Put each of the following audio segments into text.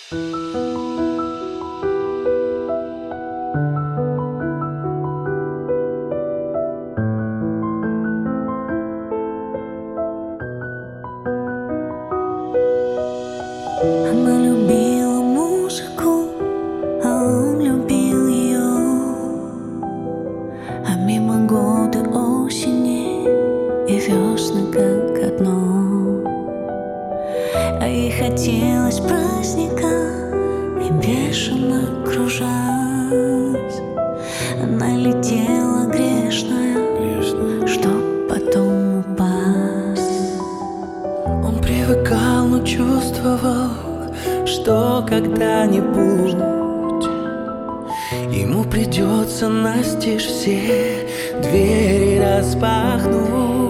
Она любила музыку, а он любил ее. А мимо годы осени и весны как одно. А ей хотелось праздника и бешено кружась. Она летела грешная, чтоб потом упасть. Он привыкал, но чувствовал, что когда-нибудь ему придется настежь все двери распахнуть.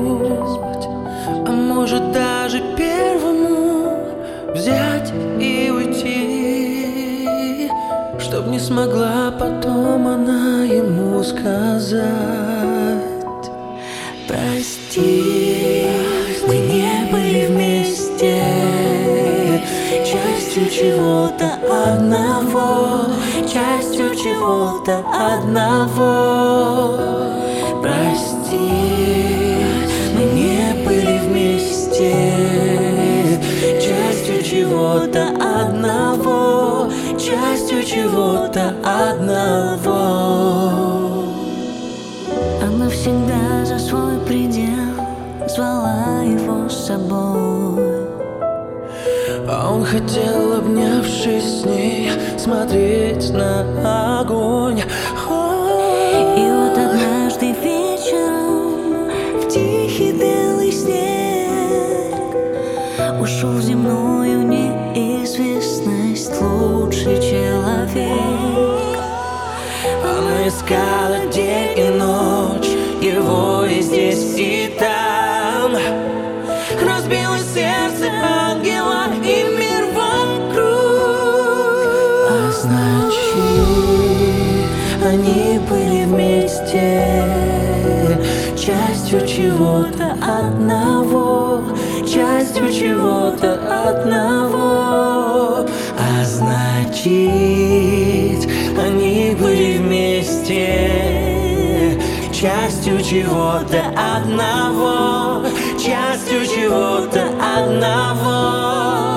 А может даже первому взять и уйти, чтоб не смогла потом она ему сказать: прости, мы не были вместе, частью чего-то одного, частью чего-то одного. Прости, мы не были вместе, частью чего-то одного, частью чего-то одного. Она всегда за свой предел звала его с собой. А он хотел, обнявшись с ней, смотреть на огонь. И вот однажды вечером в тихий белый снег ушел в земную неизвестность лучший человек. Она искала день и ночь, его и здесь, и там. Разбилось сердце ангела и мир вокруг. А значит, Они были вместе, частью чего-то одного, частью чего-то одного. а значит, они были вместе, частью чего-то одного, частью чего-то одного.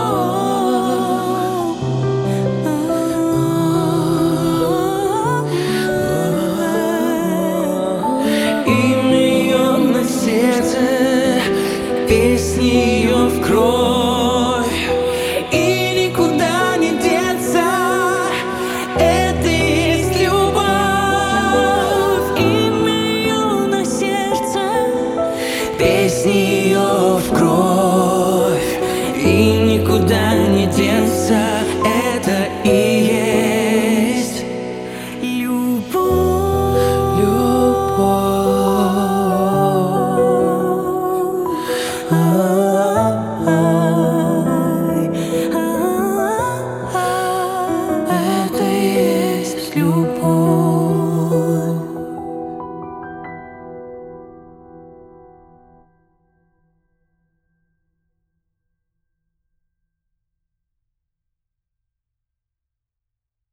Имя ее на сердце, песни ее в кровь, и никуда не деться, это и есть любовь. Имя ее на сердце, Песни ее в кровь.